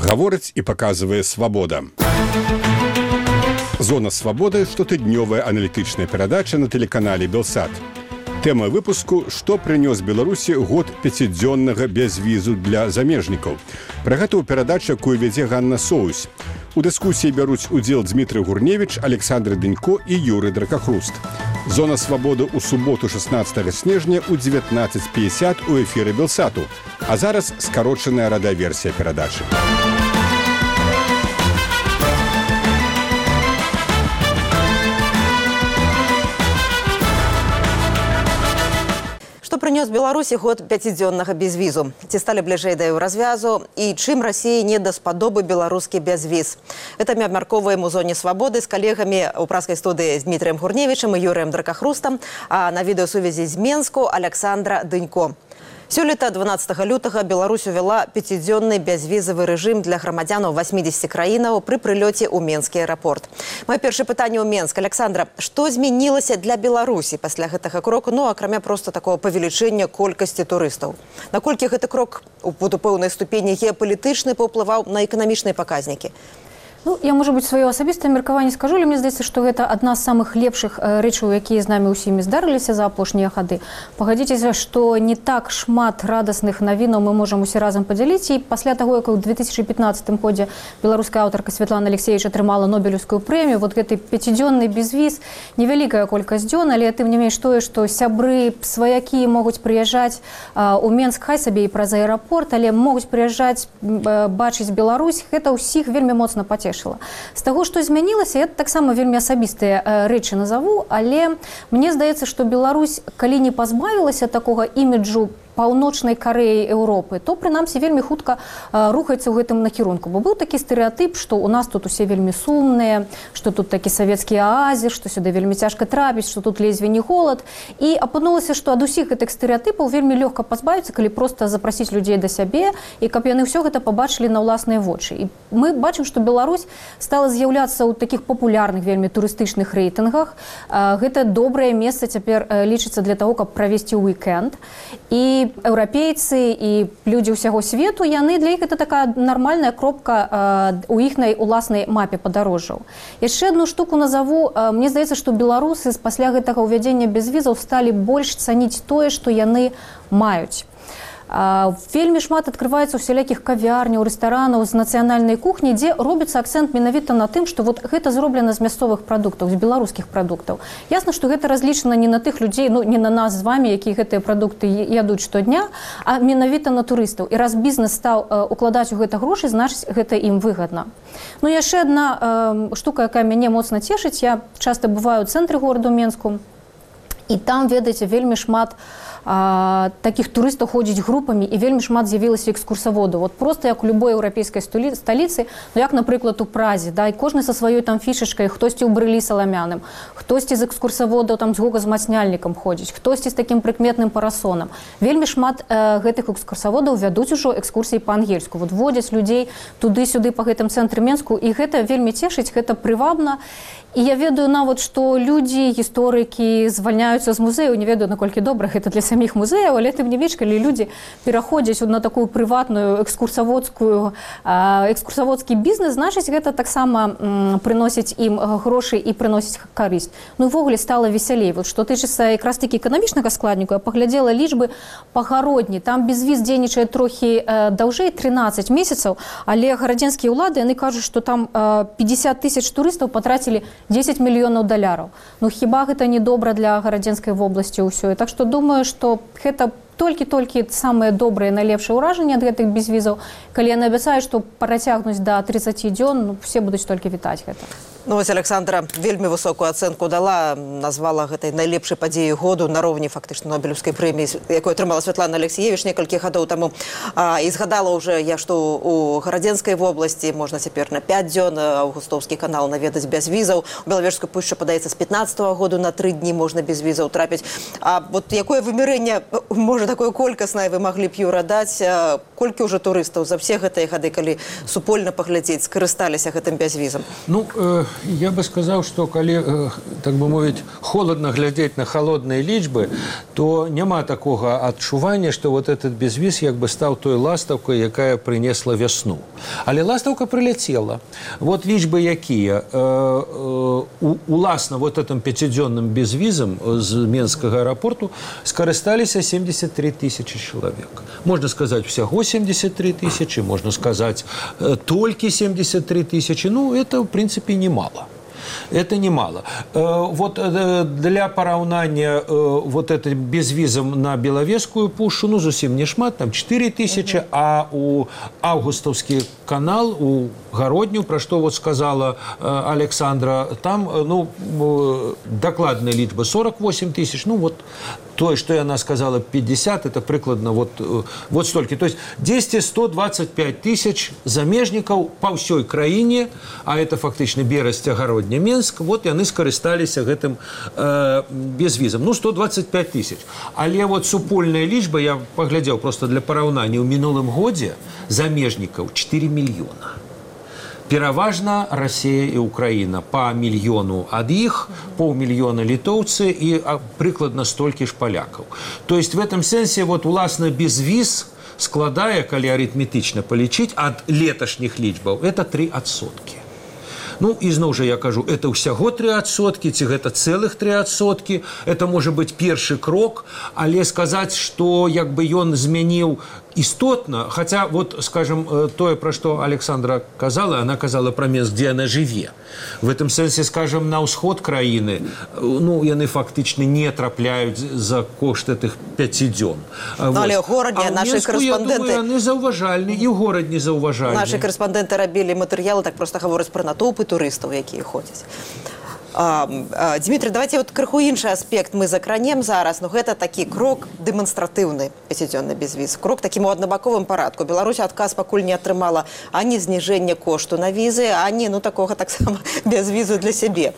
Гаворыць і паказвае «Свабода». «Зона свабоды» – штотыднёвая аналітычная перадача на тэлеканале «Белсат». Тэма выпуску «Што прынёс Беларусі год пяцідзённага бязвізу для замежнікаў». Пра гэта ў перадачы, якую вядзе Ганна Соусь. У дыскусіі бяруць удзел Дмітрый Гурневіч, Александр Дынько і Юрый Дракахруст. «Зона свабоды» ў суботу 16 снежня ў 19:50 у эфіры Белсату. А зараз скарочаная радыёверсія перадачы. Што прынёс Беларусі год пяцідзённага бязвізу? Ці сталі бліжэй да еўразвязу? І чым Расіі не даспадобы беларускі бязвіз? Гэта мы абмяркоўваем у «Зоне свабоды» з калегамі ў праскай студыі з Дмітрием Гурневічам і Юрыем Дракахрустам, а на відэасувязі з Менску Александра Дынько. Сёлета 12 лютага Беларусь увяла пяцідзённы бязвізавы рэжым для грамадзянаў 80 краінаў пры прылёце ў Менскі аэрапорт. Маё першае пытанне ў Менск. Александра, што змянілася для Беларусі пасля гэтага кроку, акрамя проста такого павелічэння колькасці турыстаў? Наколькі гэты крок у пэўнай ступені геапалітычны паўплываў на эканамічныя паказнікі? Я, может быть, свое асабістае меркаванне скажу, але мне здаецца, што гэта адна з самых лепшых рэчаў, якія з намі ўсімі здарыліся за апошнія гады. Пагадзіцеся, што не так шмат радасных навінаў мы можам усе разам падзяліць. І пасля таго, як у 2015 годзе беларуская аўтарка Святлана Алексеевич атрымала Нобелеўскую прэмію, вот гэты пяцідзённы бязвіз, невялікая колькасць дзён, але тым не менш тое, што сябры, сваякі могуць прыязджаць у Менск, хай сабе і праз аэрапорт, але могуць прыязджаць, бачыць Беларусь, гэта ўсіх вельмі моцна пацешыла. З таго, што змянілася, я таксама вельмі асабістыя рэчы назову, але мне здаецца, што Беларусь, калі не пазбавілася такога іміджу паўночнай Карэі Еўропы, то, прынамсі, вельмі хутка рухаецца ў гэтым накірунку. Бо быў такі стэрэатып, што ў нас тут усе вельмі сумныя, што тут такі савецкі аазіс, што сюды вельмі цяжка трапіць, што тут лезве не холад. І апынулася, што ад усіх гэтых стэрэатыпаў вельмі лёгка пазбавіцца, калі проста запрасіць людзей да сябе, і каб яны ўсё гэта пабачылі на ўласныя вочы. І мы бачым, што Беларусь стала з'яўляцца ў такіх папулярных вельмі турыстычных рэйтынгах. Гэта добрае месца цяпер лічыцца для таго, каб правесці уікенд. І еўрапейцы і людзі ўсяго свету, яны для іх гэта такая нармальная кропка у іхнай уласнай мапе падарожжаў. Яшчэ адну штуку назову. Мне здаецца, што беларусы пасля гэтага ўвядзення бязвізаў сталі больш цаніць тое, што яны маюць. Вельмі шмат адкрываецца ў усялякіх кавярняў, рэстаранаў з нацыянальнай кухні, дзе робіцца акцэнт менавіта на тым, што вот гэта зроблена з мясцовых прадуктаў, з беларускіх прадуктаў. Ясна, што гэта разлічана не на тых людзей, не на нас з вамі, якія гэтыя прадукты ядуць штодня, а менавіта на турыстаў. І раз бізнес стаў укладаць у гэта грошы, значыць, гэта ім выгадна. Яшчэ адна штука, якая мяне моцна цешыць. Я часта бываю ў цэнтры гораду Менску, і там, ведаеце, вельмі шмат таких турыстаў ходзіць групамі, і вельмі шмат з'явілася экскурсаводаў. Вот просто як у любой еўрапейскай сталіцы, як, напрыклад, у Празе, да, і кожны са сваёй там фішачкай, хтосьці ў брылі саламяным, хтосьці з экскурсаводаў там з гуказмацняльнікам ходзіць, хтосьці з такім прыкметным парасонам. Вельмі шмат гэтых экскурсаводаў вядуць ужо экскурсіі па-ангельску. Вот водзяць людзей туды-сюды па гэтым цэнтры Менску, і гэта вельмі цешыць, гэта прывабна. І я ведаю нават, што людзі, гісторыкі звальняюцца з музею, не ведаю, наколькі добра гэта для саміх музеяў, але тым не менш, калі людзі пераходзяць на такую прыватную экскурсаводскі бізнес, значыць, гэта таксама прыносіць ім грошы і прыносіць карысць. Увогуле стала весялей. Вот што тычыцца якраз такі эканамічнага складніку, я паглядзела лічбы пагародні. Там безвіз дзейнічае трохі даўжэй, 13 месяцаў, але гарадзенскія ўлады, яны кажуць, што там 50 тысяч турыстаў патрацілі 10 мільёнаў даляраў. Хіба гэта не добра для гарадзенскай вобласці ўсё? Так што думаю, што гэта толькі самыя добрыя, найлепшыя ўражанні ад гэтых безвізаў. Калі яны абяцаюць, што працягнуць да 30 дзён, все будуць толькі вітаць гэта. Вось Александра вельмі высокую ацэнку дала, назвала гэтай найлепшай падзеяй году на роўні фактычна Нобелеўскай прэміі, якую атрымала Святлана Алексеевич некалькі гадоў таму. І згадала ўжо я, што у гарадзенскай вобласці можна цяпер на 5 дзён аўгустоўскі канал наведаць без візаў. У Белавежскую пушчу, падаецца, з 15-го году на 3 дні можна без візаў трапіць. А вот якое вымярэнне, можа, такое колькаснае вы маглі б, Юра, даць? Колькі ўжо турыстаў за ўсе гэтыя гады, калі супольна паглядзець, скарысталіся гэтым бязвізам? Я бы сказал, что коли, так бы мовить, холодно глядеть на холодные лічбы, то няма такого адчування, что вот этот безвіз як бы стал той ластаўкой, якая принесла весну. Але ластаўка прилетела. Вот лічбы якія. Уласна вот этим 5-дзённым безвізам з Менскага аэропорту скарысталіся 73 тысячи человек. Можно сказать, всего 73 тысячи, можно сказать, только 73 тысячи. Ну, это, в принципе, немало. Это немало. Вот для параўнання вот это безвізам на Беловежскую пушу, ну, зусім не шмат, там 4 тысячи, а у Августовский канал, у Гародню, про что вот сказала Александра, там, ну, докладная лічба 48 тысяч, ну, вот то, что она сказала, 50, это прикладно вот столько. То есть 125 тысяч замежников по всей краине, а это фактично Берасць, Гародня, Менск, вот яны скарысталіся гэтым безвізам. Ну, 125 тысяч. Але вот супольная лічба, я поглядел просто для параўнання, у мінулым годзе замежников 4 миллиона. Пераважна Россия и Украина. По миллиону от их, полмиллиона литовцы и прикладно столькі ж поляков. То есть в этом сенсе вот уласна безвіз складае, калі аритметично полічыць, от леташніх лічбаў, это 3%. Ну, ізноў жа я кажу, это ўсяго 3%, ці гэта цэлых 3%, это можа быць першы крок, але сказаць, што як бы ён змяніў істотна, хотя вот, скажем, тое, про что Александра казала, она казала про Менск, где она живе. В этом сенсе, скажем, на ўсход краіны, ну, яны фактично не трапляюць за кошт этих 5 дзён. Ну, але горадне наши корреспонденты... Я думаю, яны заўважальны, і горад не заўважальны. Наши корреспонденты рабілі матэрыялы, так просто гавораць про натоўпы турыстаў, якія ходзяць. Дмитрий, давайте вот крыху іншы аспект мы закранем зараз, но гэта такі крок дэманстратыўны, 5-дзённы безвіз. Крок такім у аднабаковым парадку. Беларусь адказ пакуль не атрымала ані зніжэння кошту на візы, ані, ну, такога таксама безвізу для сябе.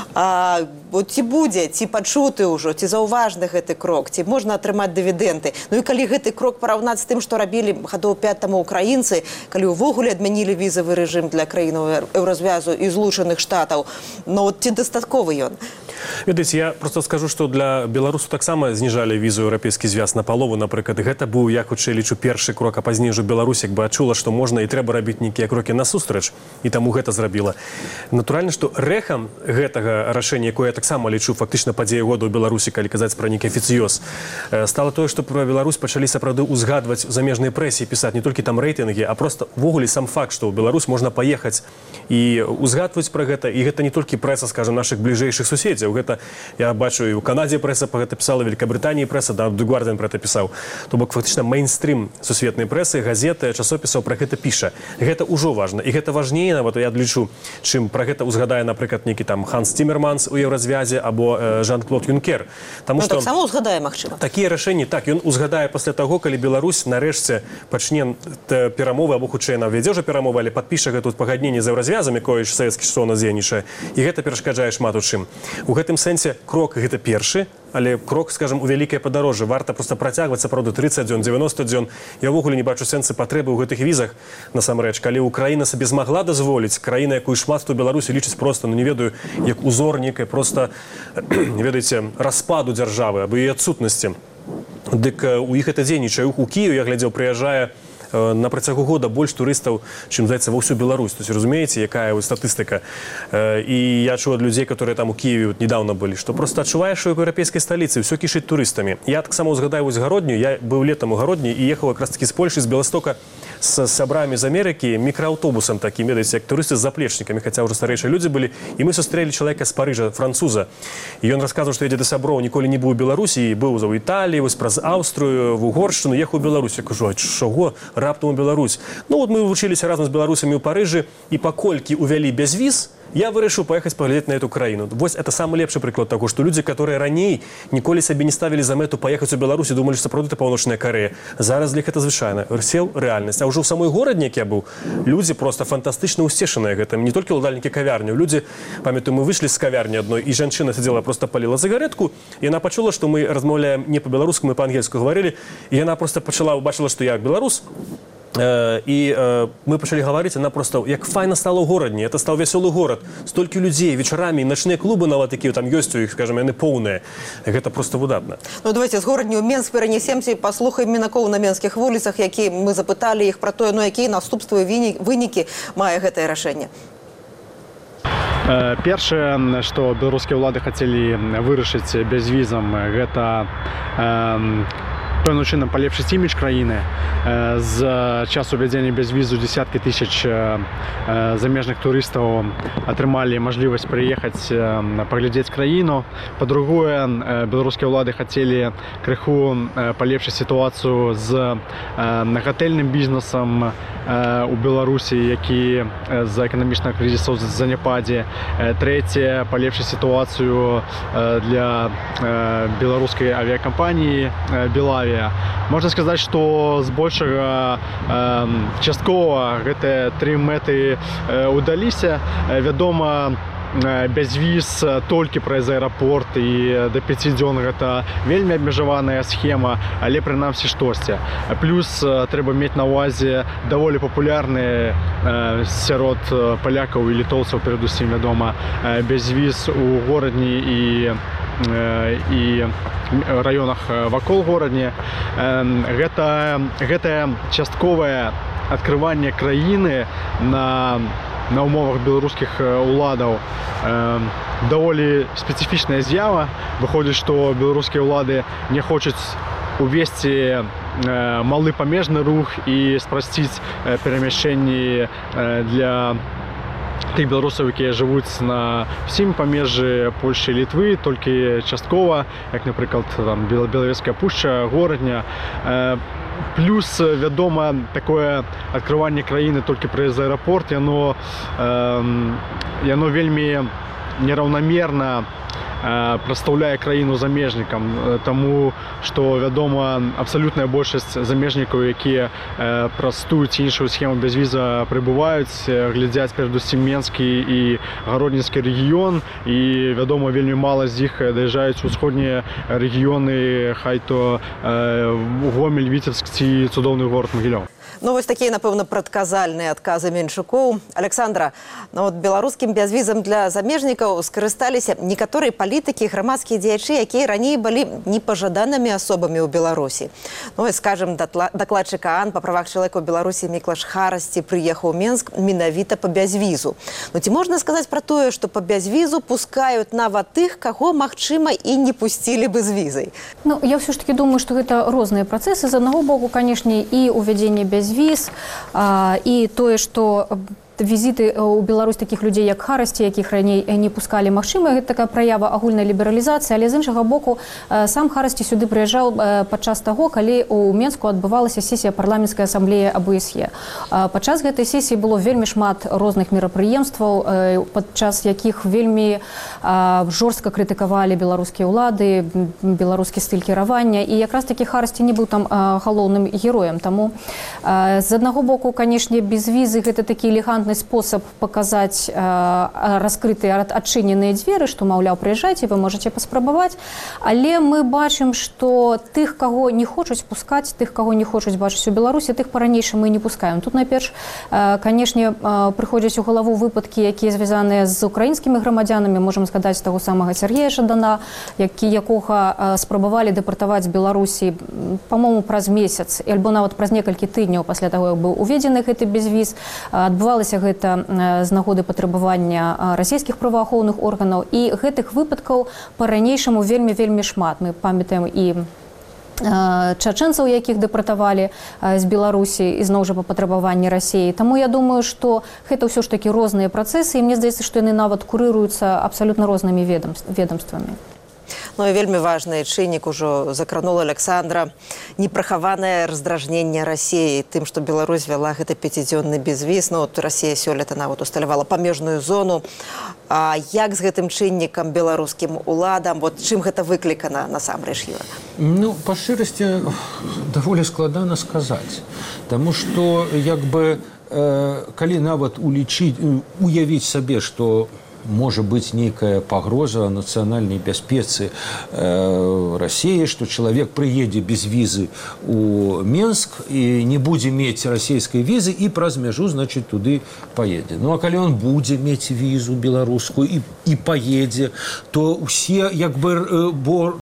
Вот ці будзе, ці пачуты ўжо, ці заўважны гэты крок, ці можна атрымаць дывідэнды. Ну і калі гэты крок параўнаць з тым, што рабілі гадоў 5 таму украінцы, калі ўвогуле адмянілі візавы рэжым для краінаў Еўразвязу і Злучаных Штатаў, ну от ці дастатковы ён? Ведаеце, я просто скажу, што для беларусаў таксама зніжалі візу еўрапейскі звяз на палову, напрыклад. Гэта быў, я хутчэй лічу, першы крок, а пазней ўжо Беларусь як бы адчула, што можна і трэба рабіць нейкія крокі насустрач, і таму гэта зрабіла. Натуральна, што рэхам гэтага рашэння, якое я таксама лічу фактычна падзея года ў Беларусі, калі казаць пра нейкі афіцыёз, стала тое, што пра Беларусь пачалі сапраўды ўзгадваць у замежнай прэсе, пісаць не толькі там рэйтынгі, а просто ўвогуле сам факт, што ў Беларусь можна паехаць і ўзгадваць пра гэта, і гэта не толькі прэса, скажем, наших бліжэйшых суседзяў. Гэта я бачу і ў Канадзе прэса пра гэта пісала, Великабрытаніі прэса, да, The Guardian пра гэта пісаў. То бок фактычна мейнстрым сусветнай прэсы, газеты, часопісаў пра гэта піша. Гэта ўжо важна. І гэта важней, нават я лічу, чым пра гэта ўзгадае, напрыклад, нейкі там Ханс Цімерманс у Еўразвязе або Жан-Клод Юнкер. Таму што таксама ўзгадае, магчыма. Такія рашэнні, так, ён узгадае пасля таго, калі Беларусь нарэшце пачне перамовы, або хутчэй навядзе ўжо перамовы, але падпіша гэту пагадненне з Еўразвязам, якое ж савецкі што у нас дзейнічае. І гэта перашкаджае шмат у чым. У гэтым сэнсе крок гэта першы, але крок, скажем, у вялікае падарожжа. Варта просто працягваць, сапраўды, 30 дзён, 90 дзён. Я ўвогуле не бачу сэнсы патрэбы ў гэтых візах, насамрэч. Калі Украіна сабе змагла дазволіць, краіна, якую шмат хто Беларусі лічыць просто, ну не ведаю, як узор некай просто, ведаеце, распаду дзяржавы, або яе адсутнасці. Дык у іх гэта дзейнічае. У Кіеў, я глядзеў, прыязджае на працягу года больш турыстаў, чым, здаецца, ва ўсю Беларусь. То есть, разумееце, якая статыстыка. І я чуў ад людзей, которые там у Киеве недавно былі, што просто адчуваеш, што ў еўрапейскай сталіцы ўсё кішыць турыстамі. Я таксама ўзгадаю вось Гародню, я быў летам у Гародні і ехаў якраз такі з Польшы, з Беластока, з сябрамі з Амерыкі, мікрааўтобусам такім, ведаеце, як турысты з заплечнікамі, хаця ўжо старэйшыя людзі былі, і мы сустрэлі чалавека з Парыжа, француза. І ён расказваў, што едзе да сяброў, ніколі не быў у Беларусі, і быў за Італіі, вось праз Аўстрыю, в Угоршчыну, ехаў у Беларусь. Я кажу, а чаго раптам у Беларусь? Ну, вот мы вучыліся разам з беларусамі ў Парыжы, і паколькі увялі бязвіз, я вырашыў паехаць паглядзець на эту краіну. Вось это самы лепшы прыклад таго, што людзі, которые раней ніколі сабе не ставілі за мэту паехаць у Беларусь і думалі, што сапраўды Паўночная Карэя. Зараз для іх гэта звычайна. Сеў рэальнасць. А ўжо ў самой горадні, як я быў, людзі просто фантастычна ўсцешаныя гэтым. Не толькі ўладальнікі кавярняў. Людзі, памятаю, мы выйшлі з кавярні адной, і жанчына сядзела, просто паліла цыгаретку, і яна пачула, што мы размаўляем не па-беларуску, мы па-ангельску гаварылі, і яна просто пачала, убачыла, што я беларус, і мы пачалі гаварыць, она просто як файна стала ў горадні, это стаў вясёлы горад, столькі людзей вечарамі, начныя клубы нават такія там ёсць у іх, скажем, яны поўныя, гэта просто выдатна. Ну давайте з горадні ў Менск перанесемся і паслухаем мінакоў на менскіх вуліцах, які мы запыталі іх пра тое, ну якія наступствы і вынікі мае гэтае рашэнне. Першае, што беларускія ўлады хацелі вырашыць бязвізам, гэта пэўным чынам палепшыць імідж краіны. З часу ўвядзення бязвізу дзесяткі тысяч замежных турыстаў атрымалі мажлівасць прыехаць паглядзець краіну. Па-другое, беларускія ўлады хацелі крыху палепшыць сітуацыю з гатэльным бізнесам у Беларусі, які з-за эканамічнага крызісу заняпадзе. Трэцяе, палепшыць сітуацыю для беларускай авіякампаніі «Белавія». Можна сказаць, што збольшага часткова гэтыя тры мэты ўдаліся. Вядома, бязвіз толькі праз аэрапорт і да 5 дзён гэта вельмі абмежаваная схема, але прынамсі штосьці. Плюс трэба мець на ўвазе даволі папулярны сярод палякаў і літоўцаў, перадусім, вядома, бязвіз у горадні і раёнах вакол горадні. Гэта частковае адкрыванне краіны на умовах беларускіх уладаў даволі спецыфічная з'ява. Выходзіць, што беларускія ўлады не хочуць увесці малы памежны рух і спрасціць перамяшчэнні для тых беларусаў, якія жывуць на ўсім памежжы Польшчы і Літвы, толькі часткова, як, напрыклад, Белавежская пушча, горадня. Плюс, вядома, такое адкрыванне краіны толькі праз аэрапорт, яно вельмі нераўнамерна прадстаўляе краіну замежнікам, таму што, вядома, абсалютная большасць замежнікаў, якія праз тую ці іншую схему бязвіза прыбываюць, глядзяць перадусім менскі і гародніцкі рэгіён, і, вядома, вельмі мала з іх даязджаюць у ўсходнія рэгіёны, хай то Гомель, Віцебск ці цудоўны горад Магілёў. Ну, вось такія, напэўна, прадказальныя адказы Менчукоў. Александра, ну, вот беларускім бязвізам для замежнікаў скарысталіся некаторыя палітыкі і грамадскія дзеячы, якія раней былі непажаданымі асобамі ў Беларусі. Ну, і, скажем, дакладчык ААН па правах чалавека ў Беларусі Міклаш Харасці прыехаў у Менск менавіта па бязвізу. Ну, ці можна сказаць пра тое, што па бязвізу пускаюць нават тых, каго, магчыма, і не пусцілі бы з візай? Ну, я ўсё ж таки думаю, што гэта розныя працэсы. З аднаго боку, канешне, і ўвядзенне бязвіз, і тое, што візіты ў Беларусь такіх людзей, як Харасці, якіх раней не пускалі, магчыма, гэта такая праява агульнай лібералізацыі, але з іншага боку, сам Харасці сюды прыязджаў падчас таго, калі ў Менску адбывалася сесія парламенцкай асамблеі АБСЕ. Падчас гэтай сесіі было вельмі шмат розных мерапрыемстваў, падчас якіх вельмі жорстка крытыкавалі беларускія ўлады, беларускі стыль кіравання, і якраз такі Харасці не быў там галоўным героем. Таму з аднаго боку, канешне, без візы гэта такі элегантны спосаб паказаць раскрытыя адчыненыя дзверы, што, маўляў, прыязджайце, вы можаце паспрабаваць, але мы бачым, што тых, каго не хочуць пускаць, тых, каго не хочуць бачыць у Беларусі, тых па-ранейшаму мы не пускаем. Тут, найперш, канешне, прыходзяць у галаву выпадкі, якія звязаныя з украінскімі грамадзянамі. Можам згадаць таго самага Сергея Жадана, якога спрабавалі дэпартаваць з Беларусі, па-мому, праз месяц, альбо нават праз некалькі тыдняў пасля таго, як быў уведзены гэты бязвіз. Адбывалася гэта з нагоды патрабавання расійскіх праваахоўных органаў, і гэтых выпадкаў па-ранейшаму вельмі шмат. Мы памятаем і чачэнцаў, якіх дэпартавалі з Беларусі, і зноў жа па патрабаванні Расіі. Таму я думаю, што гэта ўсё ж такі розныя працэсы, і мне здаецца, што яны нават курыруюцца абсалютна рознымі ведомствамі. Ну і вельмі важны чыннік ужо закранула Александра. Непрахаванае раздражненне Расіі тым, што Беларусь вяла гэты 5-дзённы бязвіз. Ну, от Расія сёлета нават усталявала памежную зону. А як з гэтым чыннікам беларускім уладам? Вот чым гэта выклікана насамрэч, Юра? Ну, па шчырасці, даволі складана сказаць. Таму што, як бы, калі нават уявіць сабе, што можа быць нейкая пагроза нацыянальнай бяспецы России, што чалавек прыедзе без візы у Менск і не будзе мець расійскай візы і праз мяжу, значит, туды паедзе. Ну, а калі он будзе мець візу беларускую і паедзе, то ўсе, як бы,